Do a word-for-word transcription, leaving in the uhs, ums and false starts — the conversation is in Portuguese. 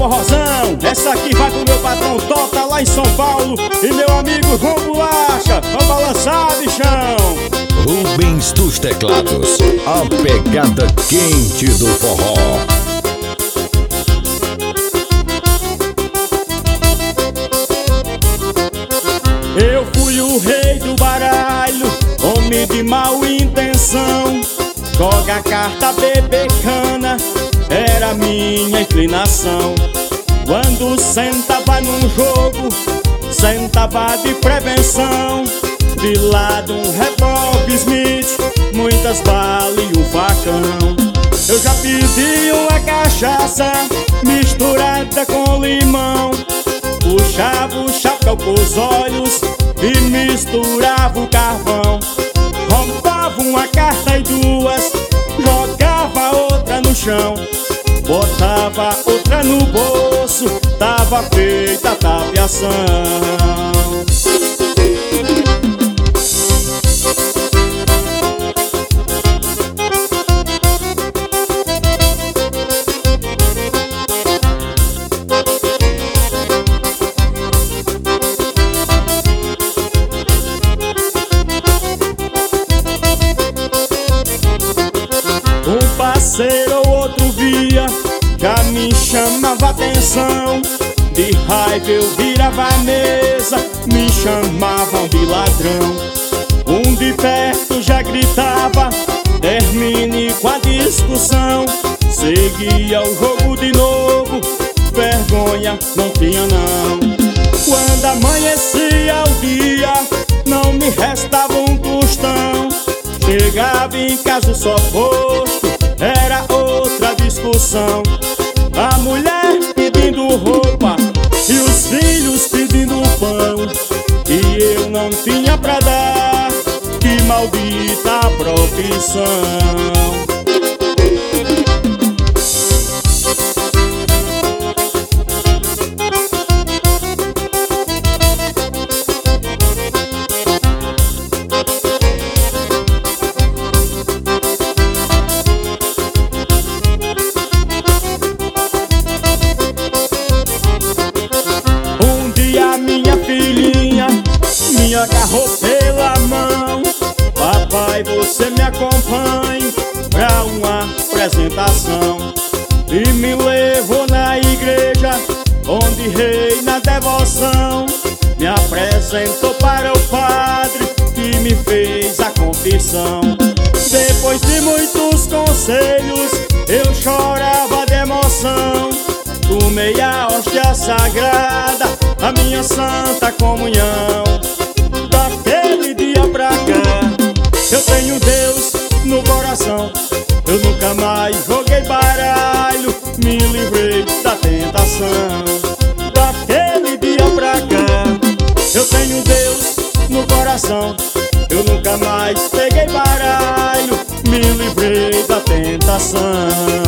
forrozão. Essa aqui vai pro meu patrão Tota lá em São Paulo e meu amigo João Bolacha. Vamos balançar, bichão. Rubens dos Teclados, a pegada quente do forró. Eu fui o rei do baralho, homem de mal intenção. Joga carta, beber cana, era minha inclinação. Quando sentava num jogo, sentava de prevenção. De lado um revólver Smith, muitas balas e um facão. Eu já pedi uma cachaça misturada com limão. Puxava o chapéu pros olhos e misturava o carvão. Roubava uma carta e duas, jogava outra no chão. Botava outra no bolso, tava feita a tapiação. Um parceiro ou outro via, já me chamava atenção. De raiva eu virava a mesa, me chamavam de ladrão. Um de perto já gritava, termine com a discussão. Seguia o jogo de novo, vergonha não tinha não. Quando amanhecia o dia, não me restava um tostão. Chegava em casa só posto, era outra discussão. A mulher pedindo roupa e os filhos pedindo pão, e eu não tinha pra dar, que maldita profissão. Me agarrou pela mão, papai, você me acompanhe pra uma apresentação. E me levou na igreja, onde reina a devoção. Me apresentou para o padre, que me fez a confissão. Depois de muitos conselhos, eu chorava de emoção. Tomei a hóstia sagrada, a minha santa comunhão. Daquele dia pra cá, eu tenho Deus no coração. Eu nunca mais joguei baralho, me livrei da tentação. Daquele dia pra cá, eu tenho Deus no coração. Eu nunca mais peguei baralho, me livrei da tentação.